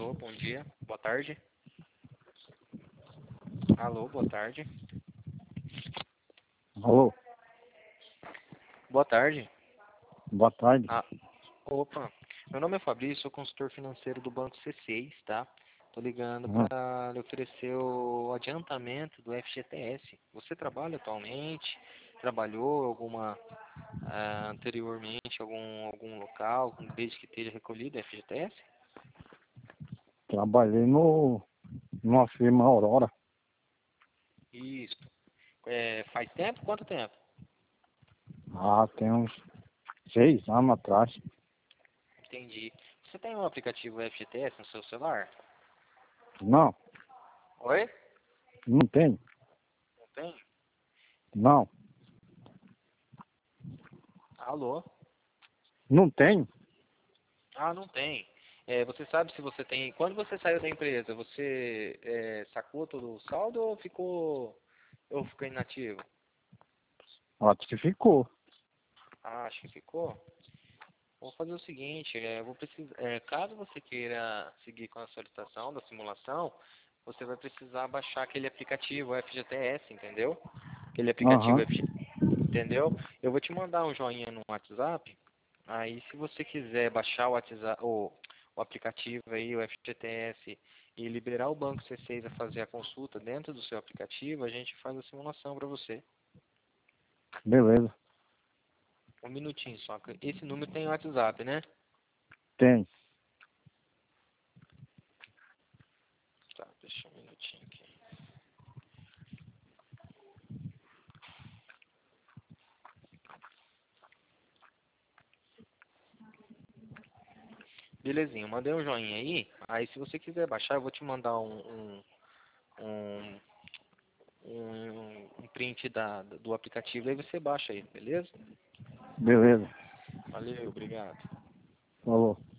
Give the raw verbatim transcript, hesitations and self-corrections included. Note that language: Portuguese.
Alô, bom dia. Boa tarde. Alô, boa tarde. Alô, Boa tarde. boa tarde. Ah, opa. Meu nome é Fabrício, sou consultor financeiro do Banco C seis, tá? Tô ligando Hum, para lhe oferecer o adiantamento do F G T S. Você trabalha atualmente? Trabalhou alguma ah, anteriormente algum algum local desde que esteja recolhido F G T S? Trabalhei no, numa firma Aurora. Isso. É, faz tempo? Quanto tempo? Ah, tem uns seis anos atrás. Entendi. Você tem um aplicativo F G T S no seu celular? Não, Oi? não tem. Não tem? Não, Alô? não tem. Ah, não tem. É, você sabe se você tem. Quando você saiu da empresa, você é, sacou todo o saldo ou ficou ou ficou inativo? Acho que ficou. Ah, acho que ficou. Vou fazer o seguinte, é, eu vou precisar, é, caso você queira seguir com a solicitação da simulação, você vai precisar baixar aquele aplicativo F G T S, entendeu? Aquele aplicativo Aham, F G T S, entendeu? Eu vou te mandar um joinha no WhatsApp. Aí, se você quiser baixar o WhatsApp, o, o aplicativo aí, o F G T S, e liberar o Banco C seis a fazer a consulta dentro do seu aplicativo, a gente faz a simulação para você. beleza. Um minutinho só. que Esse número tem WhatsApp, né? Tem. Tá, deixa um minutinho aqui. Belezinha, eu mandei um joinha aí. Aí, se você quiser baixar, eu vou te mandar um, um, um, um, um print da, do aplicativo. Aí você baixa aí, beleza? Beleza. Valeu, obrigado. Falou.